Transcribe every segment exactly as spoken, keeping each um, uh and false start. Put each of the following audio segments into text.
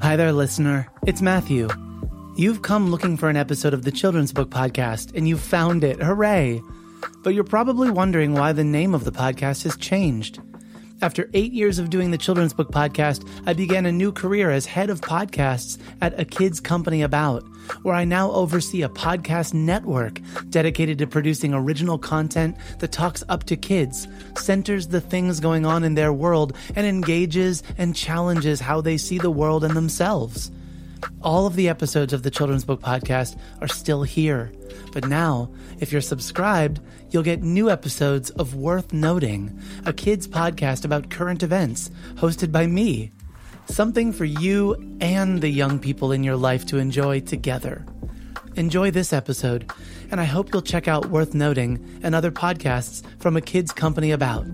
Hi there, listener. It's Matthew. You've come looking for an episode of the Children's Book Podcast, and you've found it. Hooray! But you're probably wondering why the name of the podcast has changed. After eight years of doing the Children's Book Podcast, I began a new career as head of podcasts at A Kids Company About, where I now oversee a podcast network dedicated to producing original content that talks up to kids, centers the things going on in their world, and engages and challenges how they see the world and themselves. All of the episodes of the Children's Book Podcast are still here. But now, if you're subscribed, you'll get new episodes of Worth Noting, a kids podcast about current events, hosted by me. Something for you and the young people in your life to enjoy together. Enjoy this episode, and I hope you'll check out Worth Noting and other podcasts from A Kids Company About.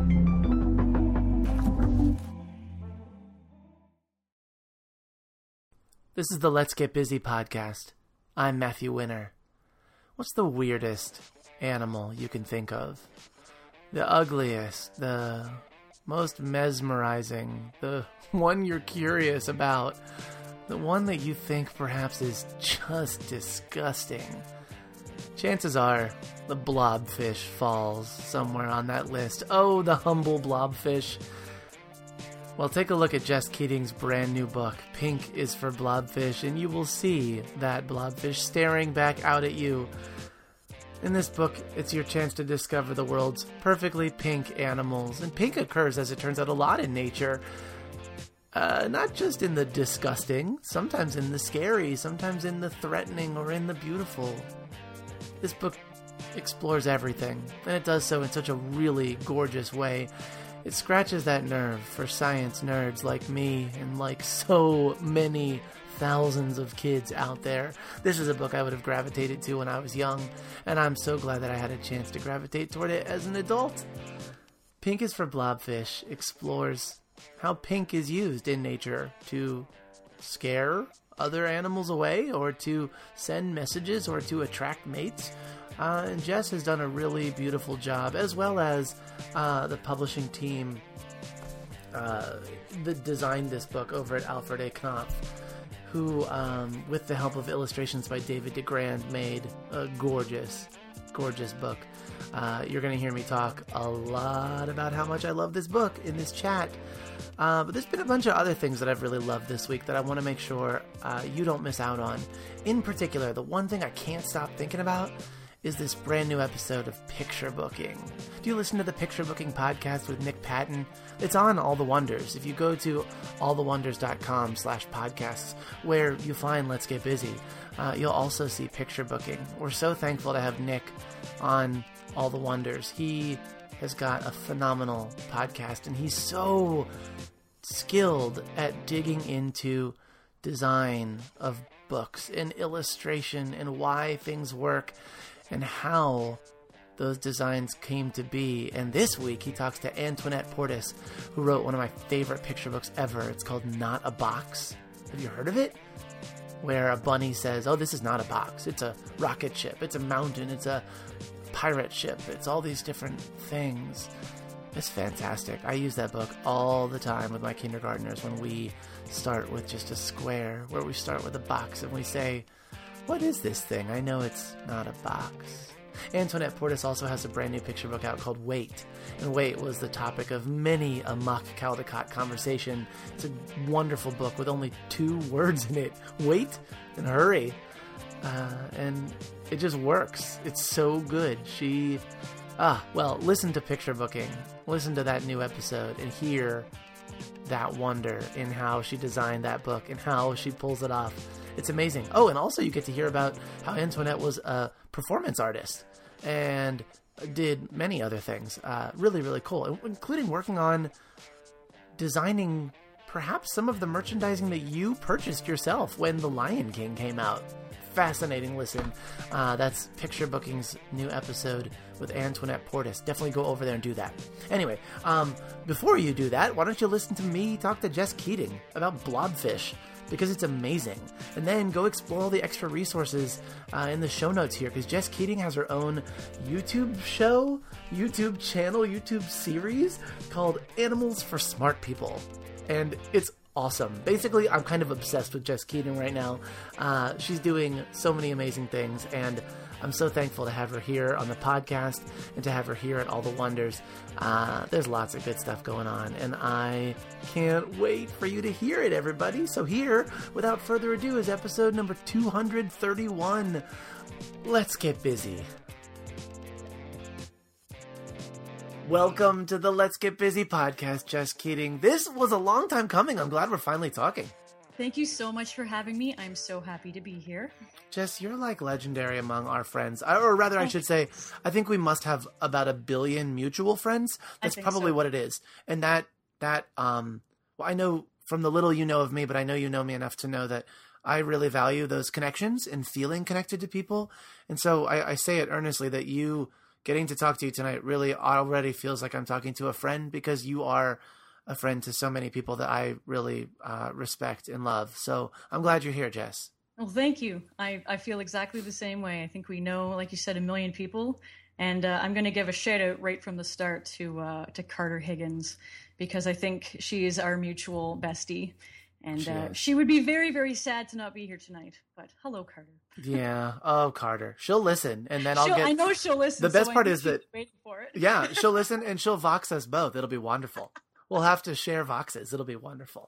This is the Let's Get Busy podcast. I'm Matthew Winner. What's the weirdest animal you can think of? The ugliest, the most mesmerizing, the one you're curious about, the one that you think perhaps is just disgusting. Chances are the blobfish falls somewhere on that list. Oh, the humble blobfish. Well, take a look at Jess Keating's brand new book, Pink is for Blobfish, and you will see that blobfish staring back out at you. In this book, it's your chance to discover the world's perfectly pink animals. And pink occurs, as it turns out, a lot in nature. Uh, not just in the disgusting, sometimes in the scary, sometimes in the threatening, or in the beautiful. This book explores everything, and it does so in such a really gorgeous way. It scratches that nerve for science nerds like me and like so many thousands of kids out there. This is a book I would have gravitated to when I was young, and I'm so glad that I had a chance to gravitate toward it as an adult. Pink is for Blobfish explores how pink is used in nature to scare other animals away, or to send messages, or to attract mates. Uh, and Jess has done a really beautiful job, as well as uh, the publishing team uh, that designed this book over at Alfred A. Knopf, who, um, with the help of illustrations by David DeGrand, made a gorgeous, gorgeous book. Uh, you're going to hear me talk a lot about how much I love this book in this chat. Uh, but there's been a bunch of other things that I've really loved this week that I want to make sure uh, you don't miss out on. In particular, the one thing I can't stop thinking about is this brand new episode of Picture Booking. Do you listen to the Picture Booking podcast with Nick Patton? It's on All the Wonders. If you go to allthewonders.com slash podcasts, where you find Let's Get Busy, uh, you'll also see Picture Booking. We're so thankful to have Nick on All the Wonders. He has got a phenomenal podcast, and he's so skilled at digging into design of books and illustration and why things work and how those designs came to be. And this week he talks to Antoinette Portis, who wrote one of my favorite picture books ever. It's called Not a Box. Have you heard of it? Where a bunny says, oh, this is not a box. It's a rocket ship. It's a mountain. It's a pirate ship. It's all these different things. It's fantastic. I use that book all the time with my kindergartners when we start with just a square, where we start with a box and we say, what is this thing? I know it's not a box. Antoinette Portis also has a brand new picture book out called Wait. And Wait was the topic of many a mock Caldecott conversation. It's a wonderful book with only two words in it. Wait and hurry. Uh, and it just works. It's so good. She... Ah, well, listen to Picture Booking. Listen to that new episode and hear that wonder in how she designed that book and how she pulls it off. It's amazing. Oh, and also you get to hear about how Antoinette was a performance artist and did many other things. Uh, really, really cool, including working on designing perhaps some of the merchandising that you purchased yourself when The Lion King came out. Fascinating listen. Uh, that's Picture Booking's new episode with Antoinette Portis. Definitely go over there and do that. Anyway, um, before you do that, why don't you listen to me talk to Jess Keating about blobfish? Because it's amazing. And then go explore all the extra resources uh, in the show notes here, because Jess Keating has her own YouTube show, YouTube channel, YouTube series called Animals for Smart People. And it's awesome. Basically, I'm kind of obsessed with Jess Keating right now. Uh, she's doing so many amazing things, and I'm so thankful to have her here on the podcast and to have her here at All the Wonders. Uh, there's lots of good stuff going on, and I can't wait for you to hear it, everybody. So here, without further ado, is episode number two hundred thirty-one. Let's get busy. Welcome to the Let's Get Busy podcast, Jess Keating. This was a long time coming. I'm glad we're finally talking. Thank you so much for having me. I'm so happy to be here. Jess, you're like legendary among our friends. Or rather, I should say, I think we must have about a billion mutual friends. That's probably so. what it is. And that, that, um, well, I know from the little you know of me, but I know you know me enough to know that I really value those connections and feeling connected to people. And so I, I say it earnestly that you getting to talk to you tonight really already feels like I'm talking to a friend, because you are a friend to so many people that I really uh, respect and love. So I'm glad you're here, Jess. Well, thank you. I, I feel exactly the same way. I think we know, like you said, a million people. And uh, I'm going to give a shout out right from the start to uh, to Carter Higgins, because I think she is our mutual bestie. And she, uh, she would be very, very sad to not be here tonight. But hello, Carter. Yeah. Oh, Carter. She'll listen, and then I'll she'll, get. I know she'll listen. The best so part is that. Waiting for it. Yeah, she'll listen, and she'll vox us both. It'll be wonderful. We'll have to share voxes. It'll be wonderful.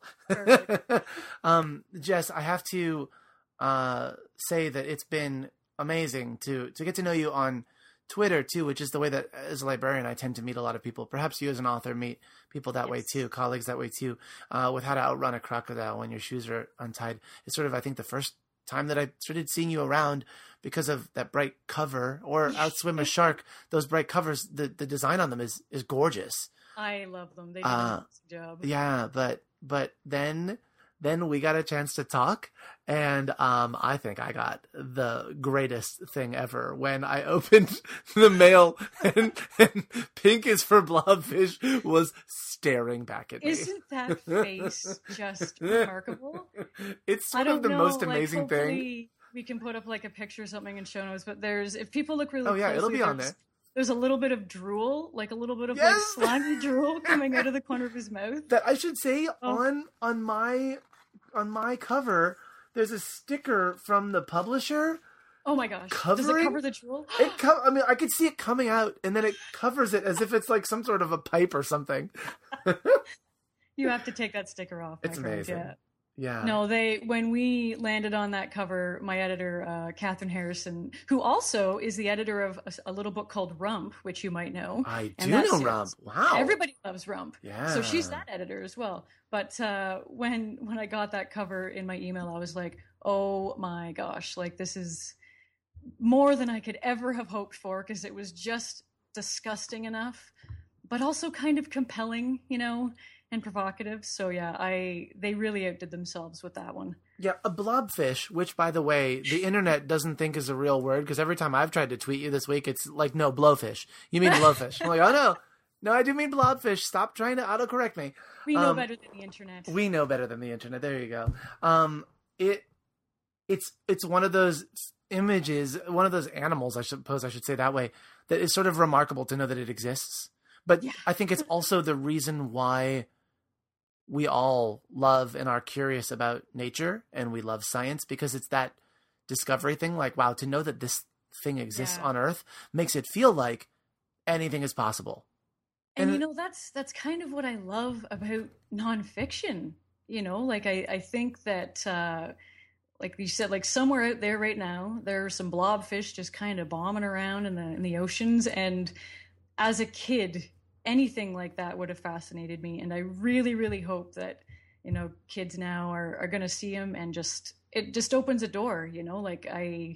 um, Jess, I have to uh, say that it's been amazing to to get to know you on Twitter too, which is the way that as a librarian I tend to meet a lot of people. Perhaps you as an author meet people that yes. way too, colleagues that way too, uh, with how to outrun a crocodile when your shoes are untied. It's sort of, I think, the first time that I started seeing you around because of that bright cover, or Outswim a Shark. Those bright covers, the, the design on them is, is gorgeous. I love them. They do uh, a nice job. Yeah, but, but then... Then we got a chance to talk, and um, I think I got the greatest thing ever when I opened the mail and, and Pink is for Blobfish was staring back at me. Isn't that face just remarkable? It's sort of the know, most like, amazing thing. We can put up like a picture or something in show notes, but there's, if people look really oh yeah, closely, it'll be on there. There's a little bit of drool, like a little bit of yes! like slimy drool coming out of the corner of his mouth. That I should say oh. on on my on my cover, there's a sticker from the publisher. Oh my gosh! Covering, Does it cover the drool? It co- I mean, I could see it coming out, and then it covers it as if it's like some sort of a pipe or something. You have to take that sticker off. It's my amazing. Friend. Yeah. Yeah. No, they when we landed on that cover, my editor, uh, Catherine Harrison, who also is the editor of a, a little book called Rump, which you might know. I do know Rump. Wow. Everybody loves Rump. Yeah. So she's that editor as well. But uh, when when I got that cover in my email, I was like, oh my gosh, like this is more than I could ever have hoped for, because it was just disgusting enough, but also kind of compelling, you know, and provocative. So yeah, I they really outdid themselves with that one. Yeah, a blobfish, which by the way, the internet doesn't think is a real word, because every time I've tried to tweet you this week, it's like, no, blowfish. You mean blowfish. I'm like, oh no, no, I do mean blobfish. Stop trying to autocorrect me. We know um, better than the internet. We know better than the internet. There you go. Um, it, it's, it's one of those images, one of those animals, I suppose I should say that way, that is sort of remarkable to know that it exists. But yeah. I think it's also the reason why we all love and are curious about nature, and we love science, because it's that discovery thing. Like, wow, to know that this thing exists yeah. on Earth makes it feel like anything is possible. And, and you know, that's that's kind of what I love about nonfiction. You know, like I, I think that, uh, like you said, like somewhere out there right now, there are some blobfish just kind of bombing around in the in the oceans. And as a kid, anything like that would have fascinated me. And I really, really hope that, you know, kids now are, are going to see them, and just, it just opens a door, you know, like I,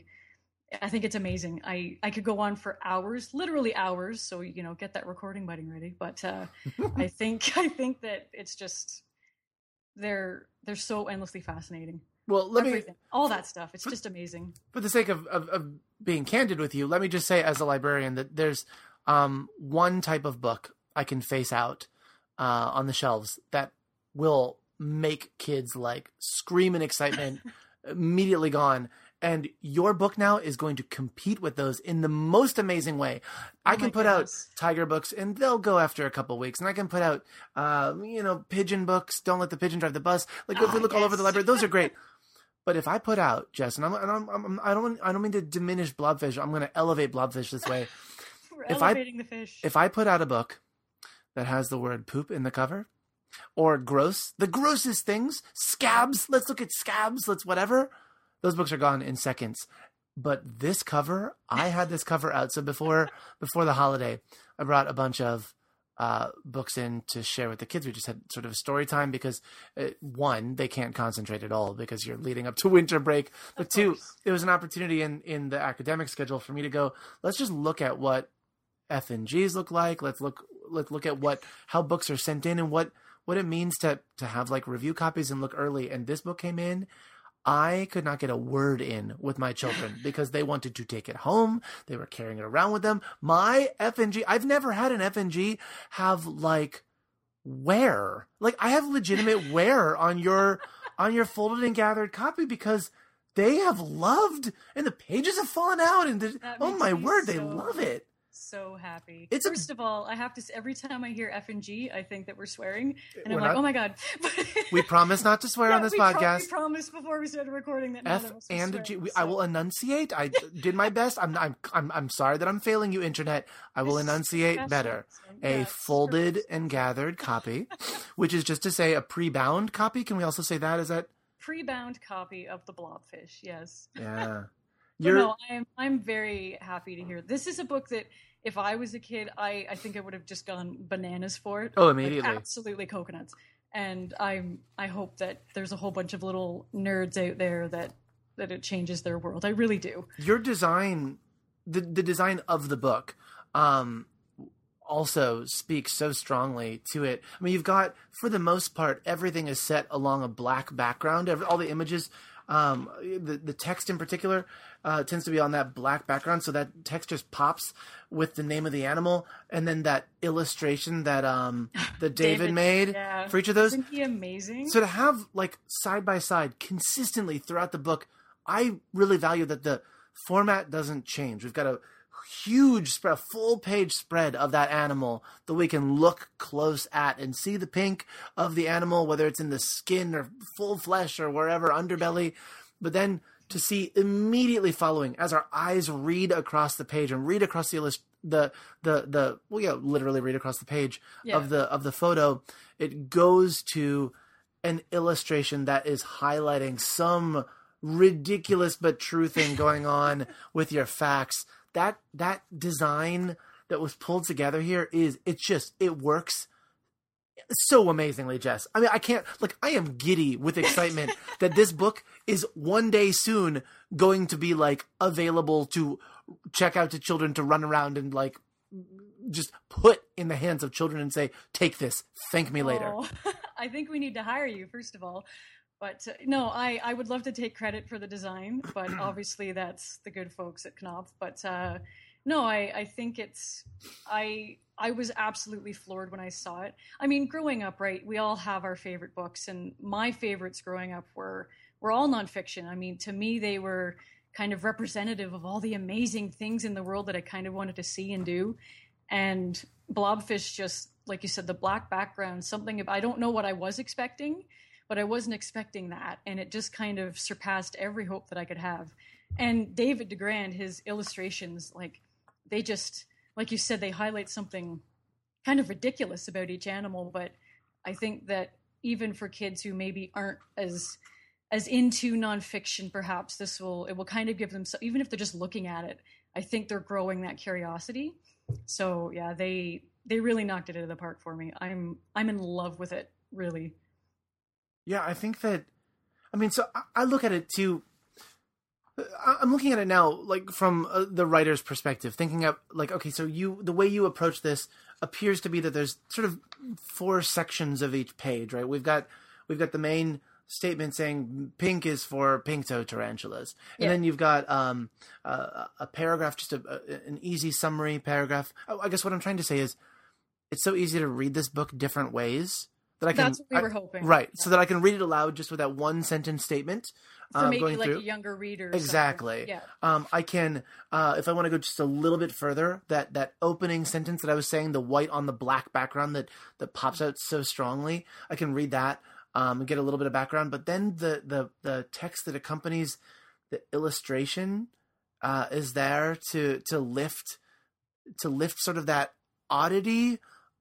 I think it's amazing. I, I could go on for hours, literally hours. So, you know, get that recording button ready. But uh, I think, I think that it's just, they're, they're so endlessly fascinating. Well, let Everything. me, all that stuff. It's for, just amazing. For the sake of, of, of being candid with you, let me just say as a librarian that there's um, one type of book I can face out uh, on the shelves that will make kids like scream in excitement, immediately gone. And your book now is going to compete with those in the most amazing way. I Oh can my put out goodness. Tiger books and they'll go after a couple weeks. And I can put out, uh, you know, Pigeon books. Don't let the pigeon drive the bus. Like if we Ah, look all over the yes. library, those are great. But if I put out, Jess, and I'm, and I'm, I'm I don't I don't mean to diminish Blobfish. I'm going to elevate Blobfish this way. We're If I- elevating the fish. If I put out a book that has the word poop in the cover, or gross, the grossest things, scabs, let's look at scabs, let's whatever, those books are gone in seconds. But this cover, I had this cover out. So before before the holiday, I brought a bunch of uh, books in to share with the kids. We just had sort of a story time because, uh, one, they can't concentrate at all because you're leading up to winter break. But Of two, course. it was an opportunity in, in the academic schedule for me to go, let's just look at what F and Gs look like. Let's look let's look at what how books are sent in and what what it means to to have like review copies and look early. And this book came in. I could not get a word in with my children because they wanted to take it home. They were carrying it around with them. My F and G, I've never had an F and G have like wear. Like I have legitimate wear on your on your folded and gathered copy because they have loved and the pages have fallen out and the, That oh makes my me word, they so- love it. So happy. It's a- First of all, I have to. s- Every time I hear F and G, I think that we're swearing, and We're I'm like, not. "Oh my god!" We promise not to swear Yeah, on this we pro- podcast. we promised before we started recording that none F of us were and swearing, G. We, so I will enunciate. I did my best. I'm, I'm, I'm, I'm sorry that I'm failing you, internet. I will This is enunciate better. professionalism. A Yeah, it's folded perfect. and gathered copy, which is just to say a pre-bound copy. Can we also say that? Is that? pre-bound copy of the Blobfish. Yes. Yeah. But You're, no, I'm I'm very happy to hear. This is a book that if I was a kid, I, I think I would have just gone bananas for it. oh, Like, immediately. absolutely coconuts. And I'm I hope that there's a whole bunch of little nerds out there that that it changes their world. I really do. Your design, the the design of the book, um, also speaks so strongly to it. I mean, you've got, for the most part, everything is set along a black background. Every, all the images, um, the the text in particular, uh, tends to be on that black background, so that text just pops with the name of the animal, and then that illustration that um that David, David, made yeah. for each of those. Isn't he amazing? So to have like side by side consistently throughout the book, I really value that the format doesn't change. We've got a huge spread, full page spread of that animal that we can look close at and see the pink of the animal, whether it's in the skin or full flesh or wherever, underbelly. But then to see immediately following as our eyes read across the page and read across the illust- the the the well yeah literally read across the page Yeah. of the of the photo, it goes to an illustration that is highlighting some ridiculous but true thing going on with your facts. That that design that was pulled together here is it's just it works so amazingly, Jess. I mean, I can't like I am giddy with excitement that this book is one day soon going to be like available to check out to children to run around and like just put in the hands of children and say, "Take this, thank me later." Oh, I think we need to hire you first of all. But uh, no, I, I would love to take credit for the design, but obviously that's the good folks at Knopf. But uh, no, I, I think it's I I was absolutely floored when I saw it. I mean, growing up, right? We all have our favorite books, and my favorites growing up were were all nonfiction. I mean, to me, they were kind of representative of all the amazing things in the world that I kind of wanted to see and do. And Blobfish, just like you said, the black background, something I don't know what I was expecting. But I wasn't expecting that, and it just kind of surpassed every hope that I could have. And David DeGrand, his illustrations, like they just, like you said, they highlight something kind of ridiculous about each animal. But I think that even for kids who maybe aren't as as into nonfiction, perhaps this will it will kind of give them, so, even if they're just looking at it, I think they're growing that curiosity. So yeah, they they really knocked it out of the park for me. I'm I'm in love with it, really. Yeah, I think that, I mean, so I, I look at it too. I- I'm looking at it now, like from uh, the writer's perspective, thinking of like, okay, so you, the way you approach this appears to be that there's sort of four sections of each page, right? We've got, we've got the main statement saying pink is for pink-toed tarantulas. And Yeah. then you've got um, a, a paragraph, just a, a, an easy summary paragraph. I, I guess what I'm trying to say is it's so easy to read this book different ways that I can. That's what we I, were hoping, right? Yeah. So that I can read it aloud just with that one sentence statement. For um, maybe going like through. a younger reader. Or exactly. Yeah. Um, I can, uh, if I want to go just a little bit further, that that opening sentence that I was saying, the white on the black background that that pops out so strongly, I can read that um, and get a little bit of background. But then the the the text that accompanies the illustration uh, is there to to lift to lift sort of that oddity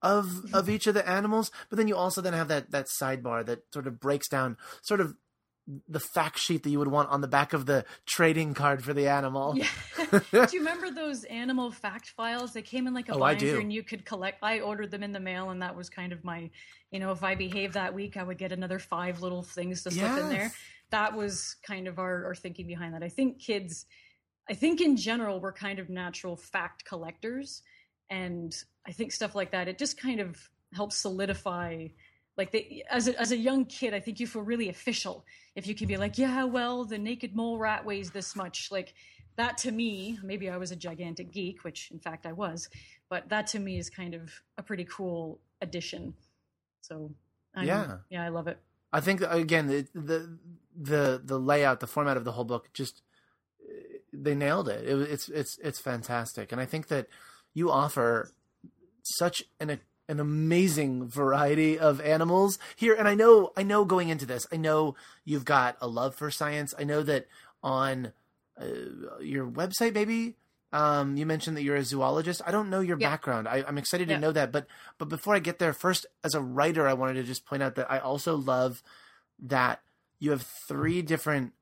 of of each of the animals. But then you also then have that that sidebar that sort of breaks down sort of the fact sheet that you would want on the back of the trading card for the animal. Yeah. Do you remember those animal fact files? They came in like a Oh, I binder do. and you could collect. I ordered them in the mail, and that was kind of my, you know, if I behaved that week, I would get another five little things to slip in there. Yes. That was kind of our, our thinking behind that. I think kids, I think in general, we're kind of natural fact collectors. And I think stuff like that, it just kind of helps solidify. Like they, as a, as a young kid, I think you feel really official if you can be like, yeah, well, the naked mole rat weighs this much. Like that to me, maybe I was a gigantic geek, which in fact I was, but that to me is kind of a pretty cool addition. So I'm, Yeah. yeah, I love it. I think again the, the the the layout, the format of the whole book, just they nailed it. it it's it's it's fantastic, and I think that you offer such an an amazing variety of animals here. And I know I know going into this, I know you've got a love for science. I know that on uh, your website, maybe um, you mentioned that you're a zoologist. I don't know your Yeah. background. I, I'm excited to Yeah. know that, but but before I get there, first as a writer, I wanted to just point out that I also love that you have three different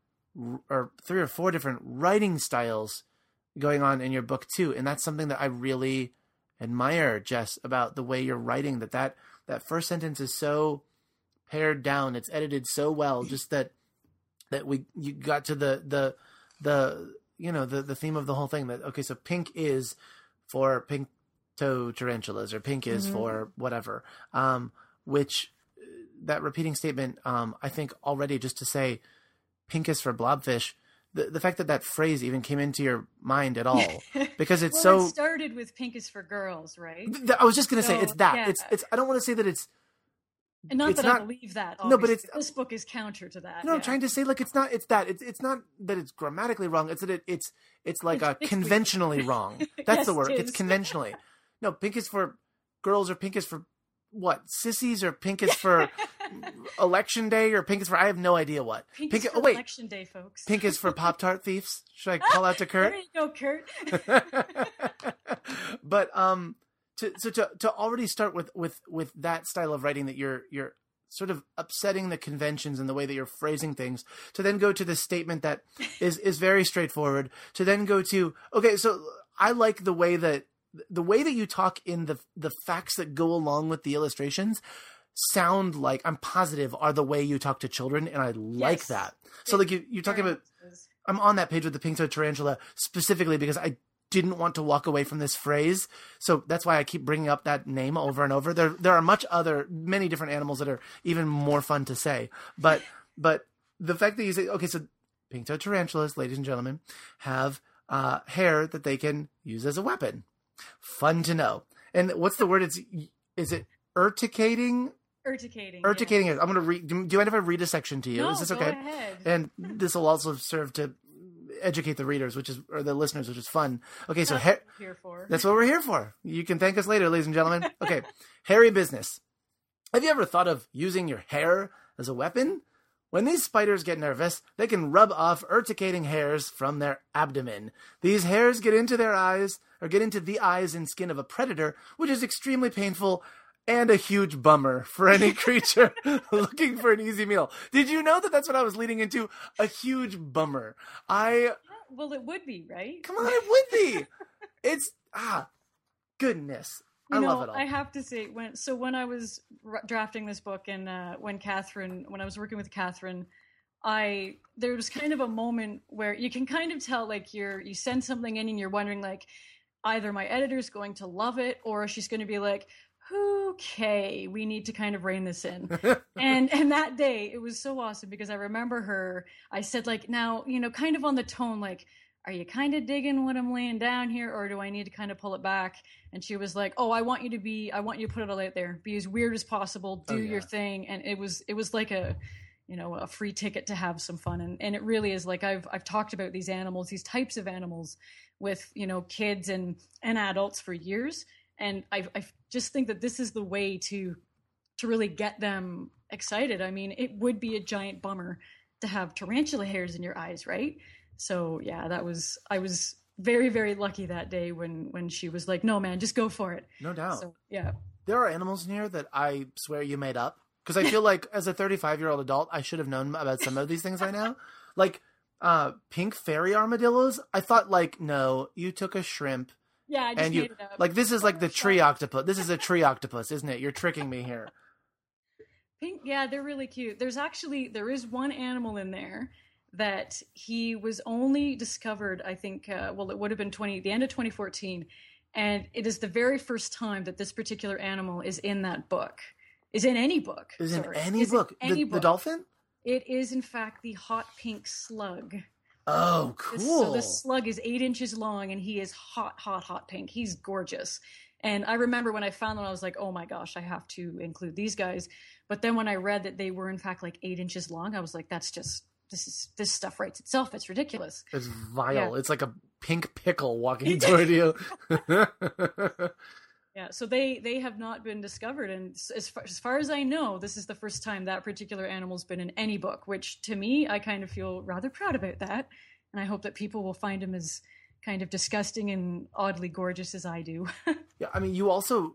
or three or four different writing styles going on in your book too, and that's something that I really admire, Jess, about the way you're writing. That that that first sentence is so pared down, it's edited so well, just that that we you got to the the the you know the the theme of the whole thing. That okay, so pink is for pink toe tarantulas, or pink is mm-hmm. for whatever. Um, which that repeating statement, um, I think already just to say pink is for blobfish. The, the fact that that phrase even came into your mind at all, because it's well, so. It started with pink is for girls, right? Th- I was just going to so, say it's that. Yeah. It's it's. I don't want to say that it's. And not it's that not, I believe that. No, but it's this book is counter to that. No, yeah. I'm trying to say like it's not. It's that. It's it's not that it's grammatically wrong. It's that it, it's it's like it's, a it's conventionally wrong. That's yes, the word. it It's conventionally. No, pink is for girls, or pink is for what? Sissies, or pink is for election day, or pink is for I have no idea what. Pink, pink is for oh wait, election day, folks. Pink is for Pop-Tart thieves. Should I call out to Kurt? There you go, Kurt. But um, to so to to already start with with with that style of writing, that you're you're sort of upsetting the conventions and the way that you're phrasing things, to then go to the statement that is is very straightforward, to then go to okay, so I like the way that the way that you talk in the the facts that go along with the illustrations sound like, I'm positive, are the way you talk to children, and I like Yes. that. So like you you're talking about, I'm on that page with the pink-toed tarantula specifically because I didn't want to walk away from this phrase. So that's why I keep bringing up that name over and over. There there are much other, many different animals that are even more fun to say. But but the fact that you say, okay, so pink-toed tarantulas, ladies and gentlemen, have uh, hair that they can use as a weapon. Fun to know. And what's the word? It's is it urticating? Urticating. Urticating. Yeah. I'm going to read. Do you mind if I read a section to you? No, is this go okay? ahead. And this will also serve to educate the readers, which is, or the listeners, which is fun. Okay, so That's ha- what we're here for. that's what we're here for. You can thank us later, ladies and gentlemen. Okay, hairy business. Have you ever thought of using your hair as a weapon? When these spiders get nervous, they can rub off urticating hairs from their abdomen. These hairs get into their eyes, or get into the eyes and skin of a predator, which is extremely painful and a huge bummer for any creature looking for an easy meal. Did you know that that's what I was leading into? A huge bummer. I... Yeah, well, it would be, right? Come on, it would be. It's... Ah, goodness. You I know, love it all. I have to say, when so when I was r- drafting this book, and uh, when Catherine, when I was working with Catherine, I there was kind of a moment where you can kind of tell, like you're you send something in and you're wondering, like, either my editor's going to love it or she's going to be like, okay, we need to kind of rein this in. and and that day it was so awesome because I remember her. I said, like, now, you know, kind of on the tone, like, are you kind of digging what I'm laying down here, or do I need to kind of pull it back? And she was like, oh, I want you to be, I want you to put it all out there, be as weird as possible, do Oh, yeah. your thing. And it was, it was like a, you know, a free ticket to have some fun. And, and it really is like, I've, I've talked about these animals, these types of animals with, you know, kids and, and adults for years. And I, I just think that this is the way to, to really get them excited. I mean, it would be a giant bummer to have tarantula hairs in your eyes, right? So yeah, that was, I was very, very lucky that day when, when she was like, no, man, just go for it. No doubt. So, yeah. There are animals in here that I swear you made up. Because I feel like as a thirty-five-year-old adult, I should have known about some of these things by now. Like uh, pink fairy armadillos. I thought like, no, you took a shrimp. Yeah, I just and you, made it up. Like this is like the tree octopus. This is a tree octopus, isn't it? You're tricking me here. Pink, yeah, they're really cute. There's actually, there is one animal in there that he was only discovered, I think, uh, well, it would have been twenty, the end of twenty fourteen. And it is the very first time that this particular animal is in that book. Is in any book. Is in sorry. any is book. In any the, book. the dolphin? It is, in fact, the hot pink slug. Oh, cool. This, so this slug is eight inches long, and he is hot, hot, hot pink. He's gorgeous. And I remember when I found them, I was like, oh my gosh, I have to include these guys. But then when I read that they were, in fact, like eight inches long, I was like, that's just, this is, this stuff writes itself. It's ridiculous. It's vile. Yeah. It's like a pink pickle walking toward you. Yeah, so they they have not been discovered, and as far, as far as I know, this is the first time that particular animal's been in any book, which to me, I kind of feel rather proud about that, and I hope that people will find him as kind of disgusting and oddly gorgeous as I do. Yeah, I mean, you also,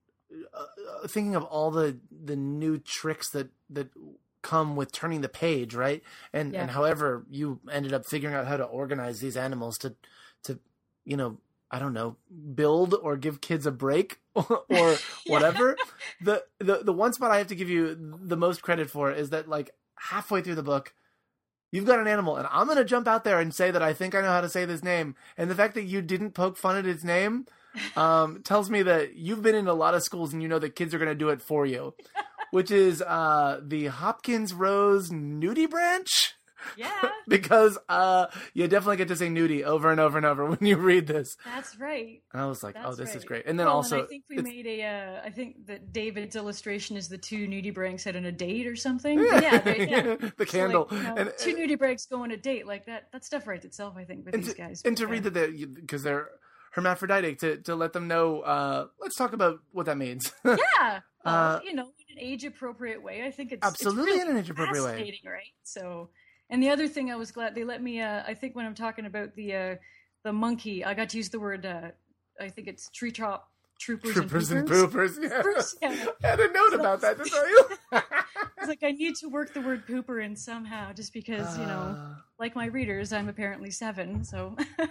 uh, thinking of all the, the new tricks that, that come with turning the page, right? And Yeah. and however you ended up figuring out how to organize these animals to, to you know, I don't know, build or give kids a break or, or whatever. The, the the one spot I have to give you the most credit for is that like halfway through the book, you've got an animal, and I'm going to jump out there and say that I think I know how to say this name. And the fact that you didn't poke fun at its name um, tells me that you've been in a lot of schools and you know that kids are going to do it for you, which is uh, the Hopkins Rose Nudibranch. Yeah, Because uh, you definitely get to say nudie over and over and over when you read this. that's right. And I was like, That's oh, this right. is great. And then Well, also, and I think we it's- made a. Uh, I think that David's illustration is the two nudibranchs out on a date or something. But yeah, they, yeah. the It's candle. like, you know, and, two nudibranchs go on a date like that. That stuff writes itself, I think, with and these to, guys. and to But, read yeah. that they're, because they're hermaphroditic, to, to let them know, uh, let's talk about what that means. Yeah, well, Uh, you know, in an age-appropriate way. I think it's Absolutely it's in really an age-appropriate way. fascinating, right? So, and the other thing I was glad they let me. Uh, I think when I'm talking about the uh, the monkey, I got to use the word. Uh, I think it's tree top troopers, Troopers and and poopers. poopers. Yeah. Poopers, yeah. I had a note about that to tell you. It's like I need to work the word pooper in somehow, just because you know, Uh, like my readers, I'm apparently seven. So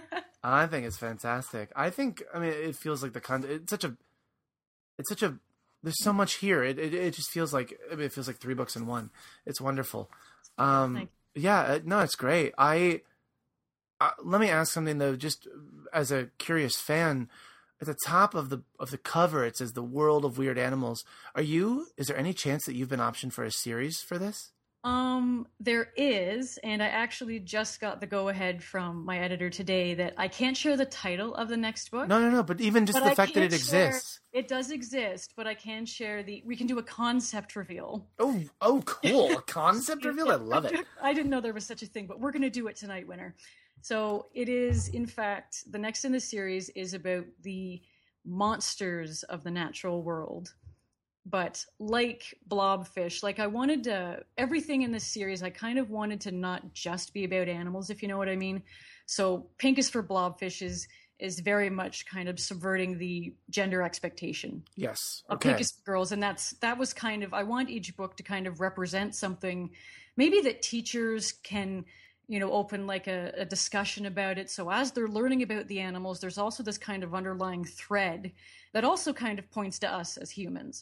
I think it's fantastic. I think, I mean, it feels like the content, it's such a, it's such a, there's so much here. It, it, it just feels like, I mean, it feels like three books in one. It's wonderful. Um, Thank yeah, uh, no, it's great. I, uh, let me ask something though, just as a curious fan. At the top of the of the cover, it says "The World of Weird Animals." Are you? Is there any chance that you've been optioned for a series for this? Um, there is, and I actually just got the go-ahead from my editor today that I can't share the title of the next book. No, no, no. But even just But the I fact that can't it share- exists. It does exist, but I can share the. We can do a concept reveal. Oh, oh, cool! A concept reveal. I love it. I didn't know there was such a thing, but we're going to do it tonight, Winner. So it is, in fact, the next in the series is about the monsters of the natural world. But like blobfish, like I wanted to, everything in this series, I kind of wanted to not just be about animals, if you know what I mean. So Pink is for blobfish is, is very much kind of subverting the gender expectation. Yes. A Okay. Pink is for girls, and that's that was kind of I want each book to kind of represent something, maybe that teachers can, you know, open like a, a discussion about it. So as they're learning about the animals, there's also this kind of underlying thread that also kind of points to us as humans.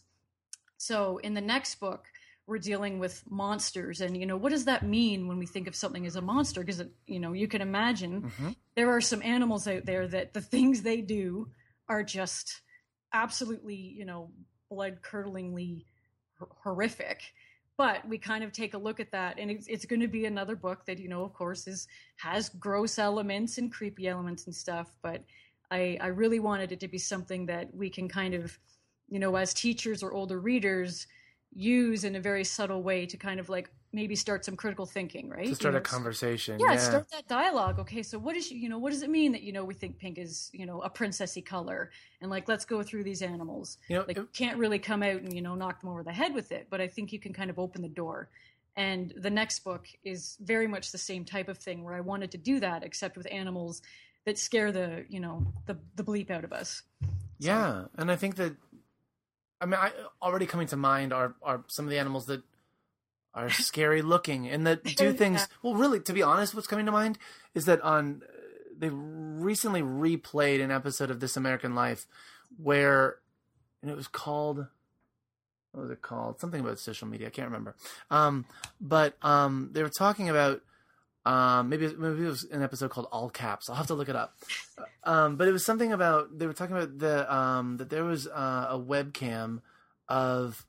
So in the next book, we're dealing with monsters, and you know, what does that mean when we think of something as a monster? Because you know, you can imagine Mm-hmm. there are some animals out there that the things they do are just absolutely, you know, blood-curdlingly hor- horrific. but we kind of take a look at that, and it's, it's going to be another book that, you know, of course, is has gross elements and creepy elements and stuff. But I, I really wanted it to be something that we can kind of, you know, as teachers or older readers, use in a very subtle way to kind of like maybe start some critical thinking, right? To start you know, a conversation. Yeah, yeah, start that dialogue. Okay, so what is, you know, what does it mean that, you know, we think pink is, you know, a princessy color? And like, let's go through these animals. You know, like, it, can't really come out and, you know, knock them over the head with it, but I think you can kind of open the door. And the next book is very much the same type of thing, where I wanted to do that, except with animals that scare the, you know, the the bleep out of us. So. Yeah, and I think that, I mean, I, already coming to mind are, are some of the animals that are scary looking and that do things. Yeah. Well, really, to be honest, what's coming to mind is that on they recently replayed an episode of This American Life where, and it was called, what was it called? Something about social media. I can't remember. Um, but um, they were talking about, um, maybe, maybe it was an episode called All Caps. I'll have to look it up. Um, but it was something about, they were talking about the, um, that there was uh, a webcam of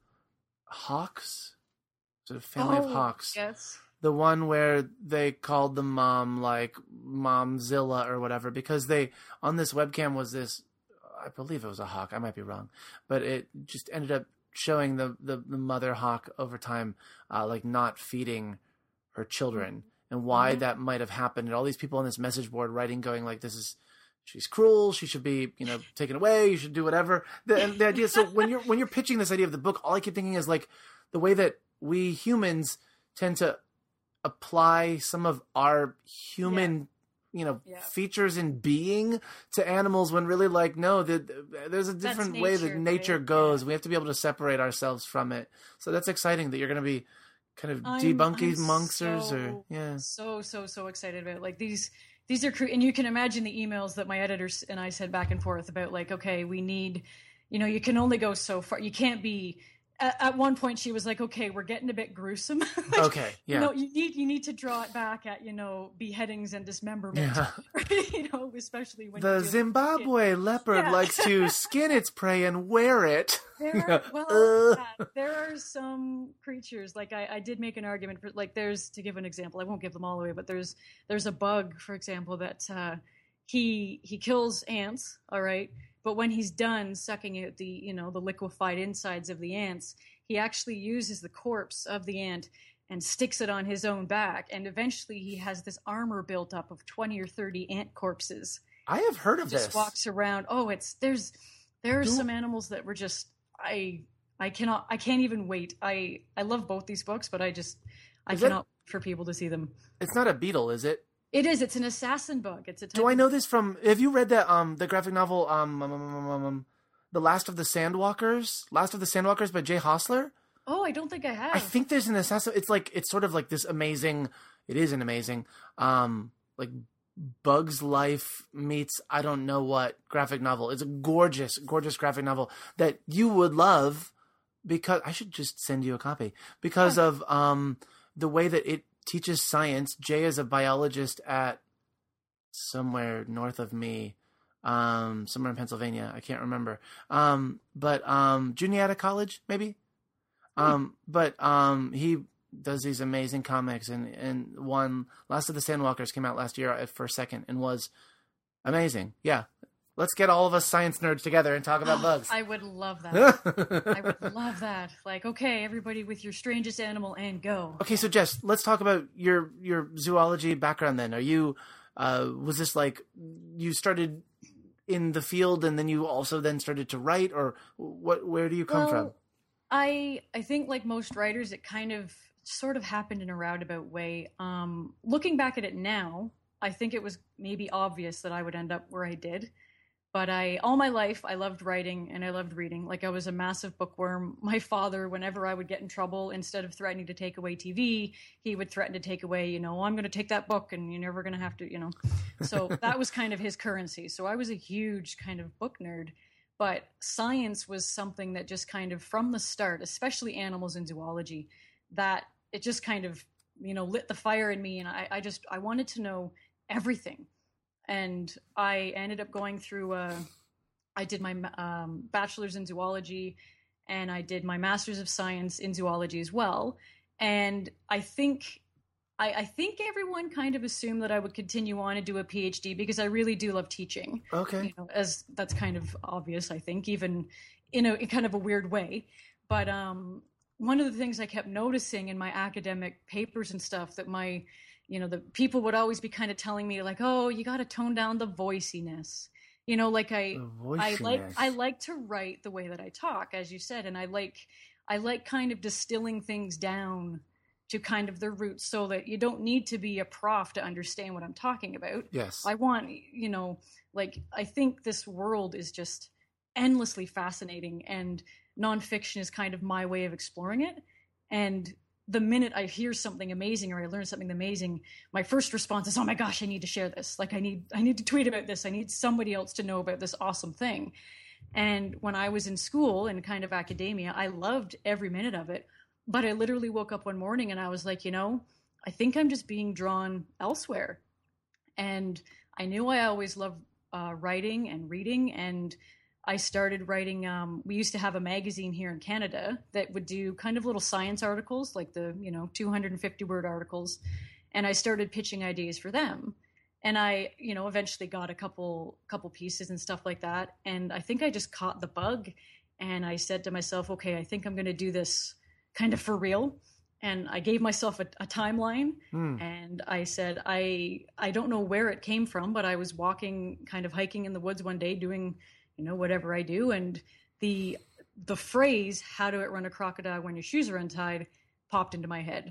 hawks, sort of family oh, of hawks. Yes. The one where they called the mom like Momzilla or whatever, because they, on this webcam was this, I believe it was a hawk. I might be wrong, but it just ended up showing the, the, the mother hawk over time, uh, like not feeding her children. And why mm-hmm. that might have happened, and all these people on this message board writing, going like, "This is, she's cruel. She should be, you know, taken away. You should do whatever." The, and the idea. So when you're when you're pitching this idea of the book, all I keep thinking is like the way that we humans tend to apply some of our human, yeah. you know, yeah. features in being to animals, when really, like, no, the, there's a different nature, way that nature right? goes. Yeah. We have to be able to separate ourselves from it. So that's exciting that you're going to be kind of I'm, debunking I'm monsters so, or yeah so so so excited about it. Like these these are cre- and you can imagine the emails that my editors and I said back and forth about, like, okay, we need, you know, you can only go so far. You can't be at, at one point she was like, okay, we're getting a bit gruesome. Like, okay yeah you know, you need you need to draw it back at, you know, beheadings and dismemberment. Yeah. Right? You know, especially when the Zimbabwe leopard yeah. likes to skin its prey and wear it. There, well, uh. yeah, there are some creatures, like I, I did make an argument for, like, there's, to give an example, I won't give them all away, but there's there's a bug, for example, that uh, he he kills ants, all right, but when he's done sucking out the, you know, the liquefied insides of the ants, he actually uses the corpse of the ant and sticks it on his own back, and eventually he has this armor built up of twenty or thirty ant corpses. I have heard of just this. Walks around. Oh, it's there's there are Do- some animals that were just. I I cannot I can't even wait. I I love both these books, but I just I is cannot it, for people to see them. It's not a beetle, is it? It is. It's an assassin bug. It's a. Type Do I of- know this from? Have you read that um the graphic novel um, um, um, um, um The Last of the Sandwalkers? Last of the Sandwalkers by Jay Hostler? Oh, I don't think I have. I think there's an assassin. It's like it's sort of like this amazing. It is an amazing um like Bug's Life meets I don't know what graphic novel. It's a gorgeous, gorgeous graphic novel that you would love, because I should just send you a copy because of um the way that it teaches science. Jay is a biologist at somewhere north of me, um, somewhere in Pennsylvania. I can't remember. Um, but um, Juniata College, maybe. Um, but um, he does these amazing comics, and, and one, Last of the Sandwalkers, came out last year for a second and was amazing. Yeah. Let's get all of us science nerds together and talk about bugs. I would love that. I would love that. Like, okay, everybody with your strangest animal and go. Okay, so Jess, let's talk about your your zoology background then. Are you, uh, was this like, you started in the field and then you also then started to write, or what? Where do you come well, from? I I think like most writers, it kind of sort of happened in a roundabout way. Um, looking back at it now, I think it was maybe obvious that I would end up where I did. But I, all my life, I loved writing and I loved reading. Like, I was a massive bookworm. My father, whenever I would get in trouble, instead of threatening to take away T V, he would threaten to take away, you know, I'm going to take that book and you're never going to have to, you know. So that was kind of his currency. So I was a huge kind of book nerd. But science was something that just kind of, from the start, especially animals and zoology, that it just kind of, you know, lit the fire in me. And I, I just, I wanted to know everything. And I ended up going through, uh, I did my um, bachelor's in zoology, and I did my Master's of Science in zoology as well. And I think I, I think everyone kind of assumed that I would continue on and do a PhD because I really do love teaching. Okay. You know, as that's kind of obvious, I think, even in a in kind of a weird way. But um, one of the things I kept noticing in my academic papers and stuff that my, you know, the people would always be kind of telling me like, oh, you got to tone down the voiciness. You know, like I, I like, I like to write the way that I talk, as you said, and I like, I like kind of distilling things down to kind of the roots so that you don't need to be a prof to understand what I'm talking about. Yes. I want, you know, like, I think this world is just endlessly fascinating, and nonfiction is kind of my way of exploring it. And the minute I hear something amazing or I learn something amazing, my first response is, oh my gosh, I need to share this. Like I need, I need to tweet about this. I need somebody else to know about this awesome thing. And when I was in school and kind of academia, I loved every minute of it. But I literally woke up one morning and I was like, you know, I think I'm just being drawn elsewhere. And I knew I always loved uh, writing and reading, and I started writing, um, we used to have a magazine here in Canada that would do kind of little science articles, like the, you know, two hundred fifty word articles. And I started pitching ideas for them. And I, you know, eventually got a couple, couple pieces and stuff like that. And I think I just caught the bug, and I said to myself, okay, I think I'm going to do this kind of for real. And I gave myself a, a timeline, mm. and I said, I, I don't know where it came from, but I was walking, kind of hiking in the woods one day doing, you know, whatever I do. And the, the phrase, how to outrun a crocodile when your shoes are untied, popped into my head.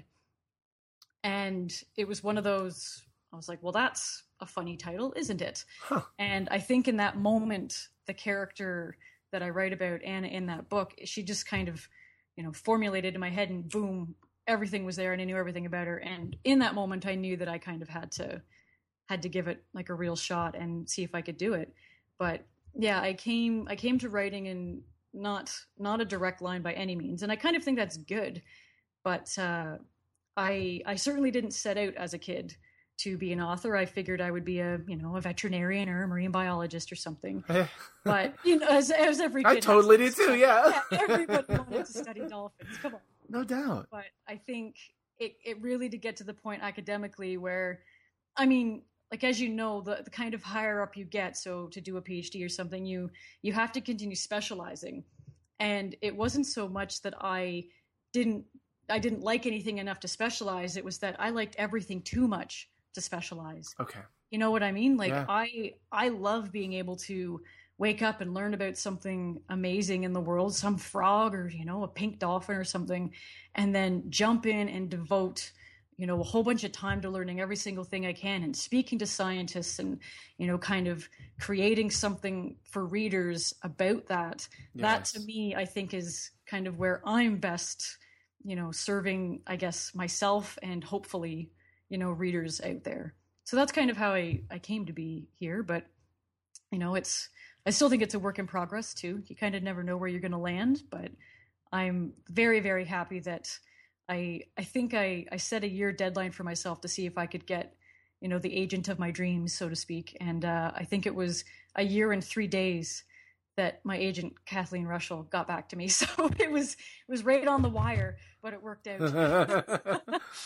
And it was one of those, I was like, well, that's a funny title, isn't it? Huh. And I think in that moment, the character that I write about, Anna, in that book, she just kind of, you know, formulated in my head, and boom, everything was there, and I knew everything about her. And in that moment, I knew that I kind of had to, had to give it like a real shot and see if I could do it. But yeah, I came I came to writing in not not a direct line by any means, and I kind of think that's good. But uh, I I certainly didn't set out as a kid to be an author. I figured I would be a you know a veterinarian or a marine biologist or something. But you know, as, as every kid, I totally did too. Yeah. yeah, everybody wanted to study dolphins. Come on, no doubt. But I think it it really did get to the point academically where, I mean, like, as you know, the, the kind of higher up you get, so to do a PhD or something, you you have to continue specializing. And it wasn't so much that I didn't I didn't like anything enough to specialize. It was that I liked everything too much to specialize. Okay. You know what I mean? Like, yeah. I I love being able to wake up and learn about something amazing in the world, some frog or, you know, a pink dolphin or something, and then jump in and devote, you know, a whole bunch of time to learning every single thing I can and speaking to scientists and, you know, kind of creating something for readers about that. Yes. That to me, I think, is kind of where I'm best, you know, serving, I guess, myself and hopefully, you know, readers out there. So that's kind of how I, I came to be here. But, you know, it's, I still think it's a work in progress too. You kind of never know where you're going to land, but I'm very, very happy that I I think I, I set a year deadline for myself to see if I could get, you know, the agent of my dreams, so to speak. And uh, I think it was a year and three days that my agent, Kathleen Russell, got back to me. So it was it was right on the wire, but it worked out.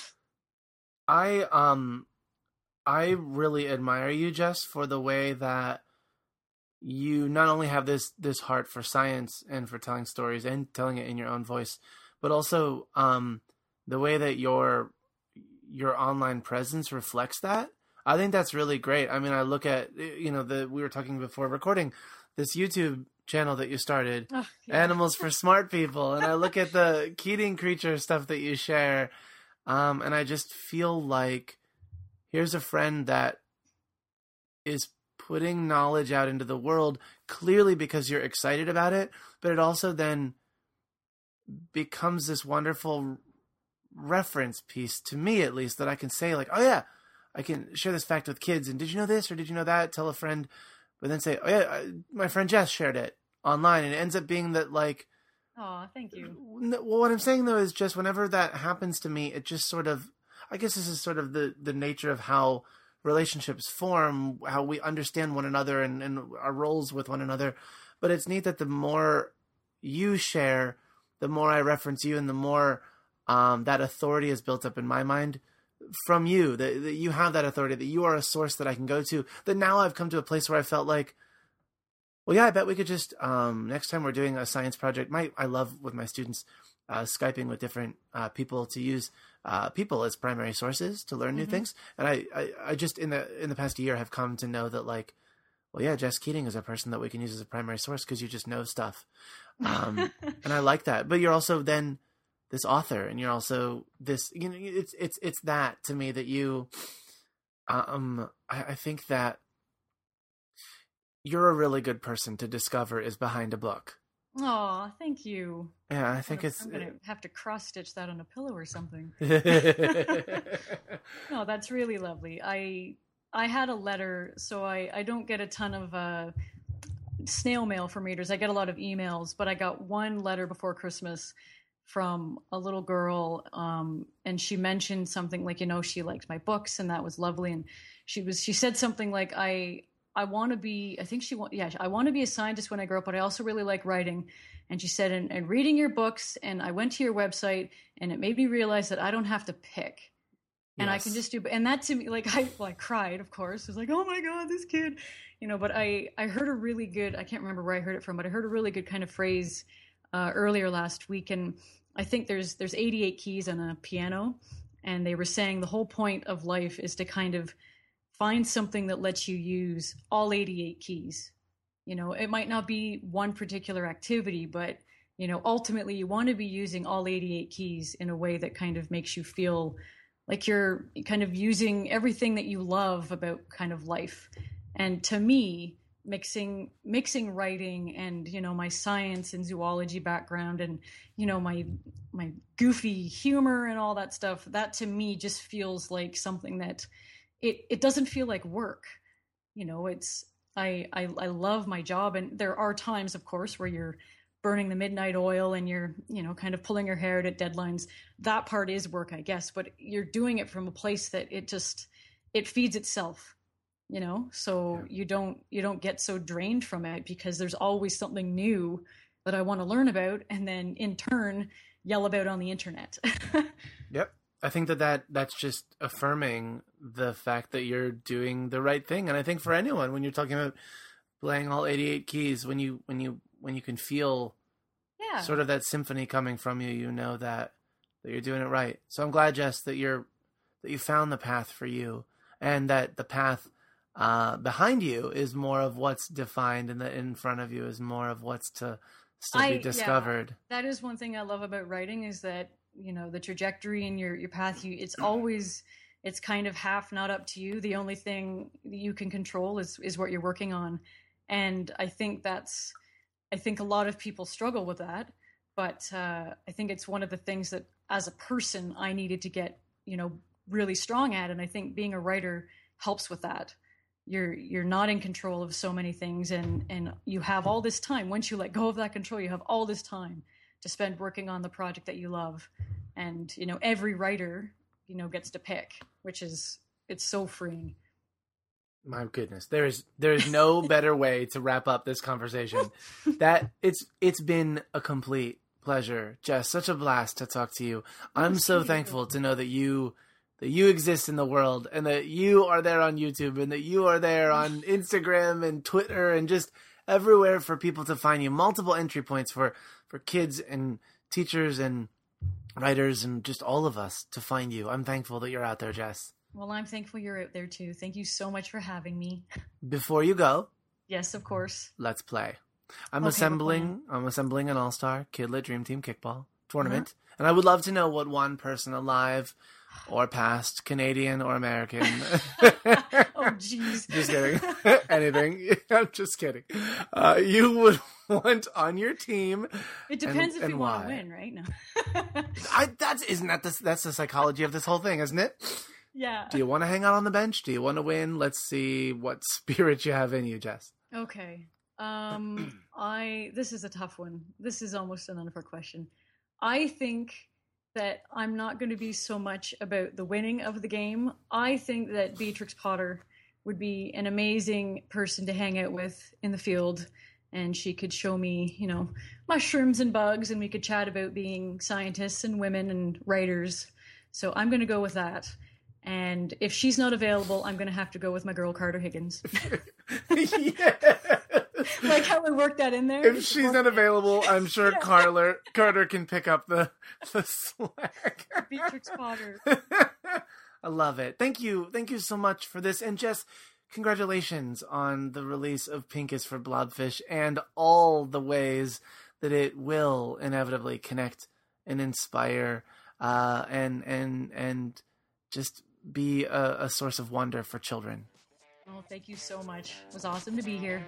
I um I really admire you, Jess, for the way that you not only have this this heart for science and for telling stories and telling it in your own voice, but also um, the way that your your online presence reflects that. I think that's really great. I mean, I look at, you know, the we were talking before recording this YouTube channel that you started, oh, yeah. Animals for Smart People, and I look at the Keating creature stuff that you share, um, and I just feel like here's a friend that is putting knowledge out into the world, clearly because you're excited about it, but it also then becomes this wonderful reference piece, to me at least, that I can say like, oh yeah, I can share this fact with kids, and did you know this or did you know that? Tell a friend, but then say, oh yeah, I, my friend Jess shared it online, and it ends up being that like, oh, thank you. Well, what I'm saying though is just whenever that happens to me, it just sort of, I guess this is sort of the, the nature of how relationships form, how we understand one another and, and our roles with one another. But it's neat that the more you share, the more I reference you, and the more um, that authority is built up in my mind from you, that, that you have that authority, that you are a source that I can go to, that now I've come to a place where I felt like, well, yeah, I bet we could just, um, next time we're doing a science project, my, I love with my students, uh, Skyping with different uh, people to use uh, people as primary sources to learn new mm-hmm. things. And I, I, I just, in the, in the past year have come to know that, like, well, yeah, Jess Keating is a person that we can use as a primary source because you just know stuff. Um, and I like that. But you're also then this author, and you're also this, you know, it's, it's, it's that to me that you, um, I, I think that you're a really good person to discover is behind a book. Oh, thank you. Yeah, I think I'm, it's... I'm going to have to cross-stitch that on a pillow or something. No, that's really lovely. I I had a letter, so I, I don't get a ton of uh, snail mail from readers. I get a lot of emails, but I got one letter before Christmas from a little girl, um, and she mentioned something like, you know, she liked my books, and that was lovely. And she was she said something like, I... I want to be, I think she want, yeah, I want to be a scientist when I grow up, but I also really like writing. And she said, and, and reading your books, and I went to your website, and it made me realize that I don't have to pick. And yes. I can just do, and that to me, like, I, well, I cried, of course. I was like, oh my God, this kid, you know, but I, I heard a really good, I can't remember where I heard it from, but I heard a really good kind of phrase uh, earlier last week. And I think there's, there's eighty-eight keys on a piano. And they were saying the whole point of life is to kind of find something that lets you use all eighty-eight keys. You know, it might not be one particular activity, but, you know, ultimately you want to be using all eighty-eight keys in a way that kind of makes you feel like you're kind of using everything that you love about kind of life. And to me, mixing mixing writing and, you know, my science and zoology background and, you know, my my goofy humor and all that stuff, that to me just feels like something that It it doesn't feel like work, you know. It's I, I I love my job, and there are times, of course, where you're burning the midnight oil and you're, you know, kind of pulling your hair out at deadlines. That part is work, I guess, but you're doing it from a place that it just it feeds itself, you know. So you don't you don't get so drained from it because there's always something new that I want to learn about, and then in turn yell about on the internet. Yep. I think that, that that's just affirming the fact that you're doing the right thing. And I think for anyone, when you're talking about playing all eighty-eight keys, when you when you when you can feel yeah. sort of that symphony coming from you, you know that that you're doing it right. So I'm glad, Jess, that you're that you found the path for you, and that the path uh, behind you is more of what's defined, and that in front of you is more of what's to still I, be discovered. Yeah, that is one thing I love about writing, is that, you know, the trajectory and your, your path, you, it's always, it's kind of half not up to you. The only thing you can control is, is what you're working on. And I think that's, I think a lot of people struggle with that, but uh, I think it's one of the things that as a person I needed to get, you know, really strong at. And I think being a writer helps with that. You're, you're not in control of so many things, and, and you have all this time. Once you let go of that control, you have all this time to spend working on the project that you love. And, you know, every writer, you know, gets to pick, which is, it's so freeing. My goodness. There is, there is no better way to wrap up this conversation. That it's, it's been a complete pleasure. Jess, such a blast to talk to you. I'm so thankful to know that you, that you exist in the world, and that you are there on YouTube, and that you are there on Instagram and Twitter and just everywhere for people to find you. Multiple entry points for, for kids and teachers and writers and just all of us to find you. I'm thankful that you're out there, Jess. Well, I'm thankful you're out there too. Thank you so much for having me. Before you go. Yes, of course. Let's play. I'm Okay, assembling, I'm assembling an all-star Kidlit Dream Team kickball tournament. Uh-huh. And I would love to know what one person alive or past, Canadian or American. Oh, jeez. Just kidding. Anything. I'm just kidding. Uh, you would want on your team. It depends and, if and you why. want to win, right? No. I, that's, isn't that the, that's the psychology of this whole thing, isn't it? Yeah. Do you want to hang out on the bench? Do you want to win? Let's see what spirit you have in you, Jess. Okay. Um, I, this is a tough one. This is almost an unfair question. I think that I'm not going to be so much about the winning of the game. I think that Beatrix Potter would be an amazing person to hang out with in the field. and she could show me, you know, mushrooms and bugs, and we could chat about being scientists and women and writers. So I'm going to go with that. And if she's not available, I'm going to have to go with my girl, Carter Higgins. Yeah. Like how I worked that in there. If she's not available, I'm sure yeah. Carter, Carter can pick up the, the slack. Beatrix Potter. I love it. Thank you. Thank you so much for this. And Jess, congratulations on the release of Pink is for Blobfish and all the ways that it will inevitably connect and inspire uh, and and and just be a, a source of wonder for children. Oh, thank you so much. It was awesome to be here.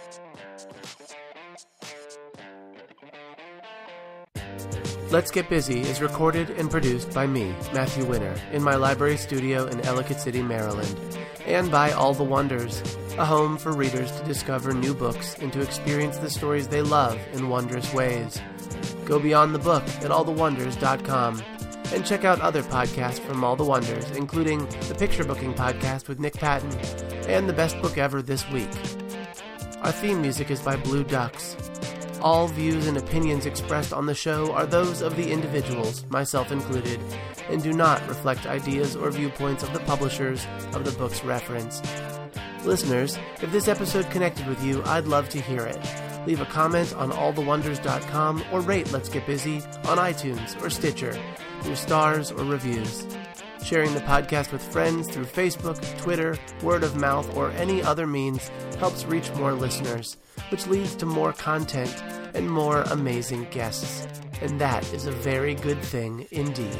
Let's Get Busy is recorded and produced by me, Matthew Winner, in my library studio in Ellicott City, Maryland, and by All the Wonders, a home for readers to discover new books and to experience the stories they love in wondrous ways. Go beyond the book at all the wonders dot com and check out other podcasts from All the Wonders, including the Picture Booking Podcast with Nick Patton and The Best Book Ever This Week. Our theme music is by Blue Ducks. All views and opinions expressed on the show are those of the individuals, myself included, and do not reflect ideas or viewpoints of the publishers of the books referenced. Listeners, if this episode connected with you, I'd love to hear it. Leave a comment on all the wonders dot com or rate Let's Get Busy on iTunes or Stitcher through stars or reviews. Sharing the podcast with friends through Facebook, Twitter, word of mouth, or any other means helps reach more listeners, which leads to more content and more amazing guests. And that is a very good thing indeed.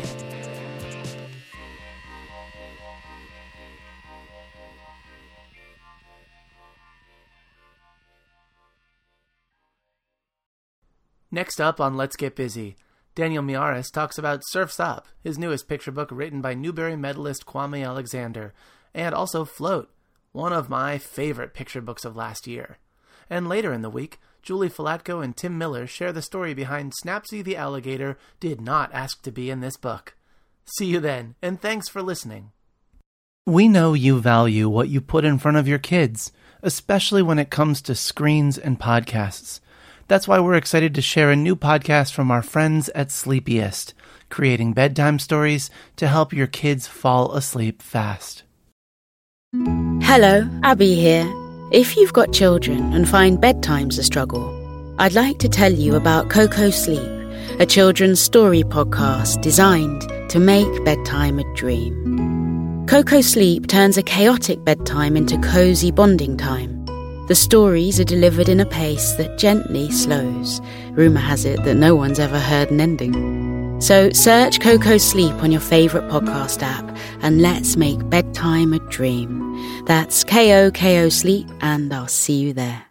Next up on Let's Get Busy, Daniel Miaris talks about Surf's Up, his newest picture book written by Newbery medalist Kwame Alexander, and also Float, one of my favorite picture books of last year. And later in the week, Julie Falatko and Tim Miller share the story behind Snapsy the Alligator Did Not Ask to Be in This Book. See you then, and thanks for listening. We know you value what you put in front of your kids, especially when it comes to screens and podcasts. That's why we're excited to share a new podcast from our friends at Sleepiest, creating bedtime stories to help your kids fall asleep fast. Hello, Abby here. If you've got children and find bedtime's a struggle, I'd like to tell you about Coco Sleep, a children's story podcast designed to make bedtime a dream. Coco Sleep turns a chaotic bedtime into cozy bonding time. The stories are delivered in a pace that gently slows. Rumour has it that no one's ever heard an ending. So search Coco Sleep on your favourite podcast app and let's make bedtime a dream. That's K O K O Sleep, and I'll see you there.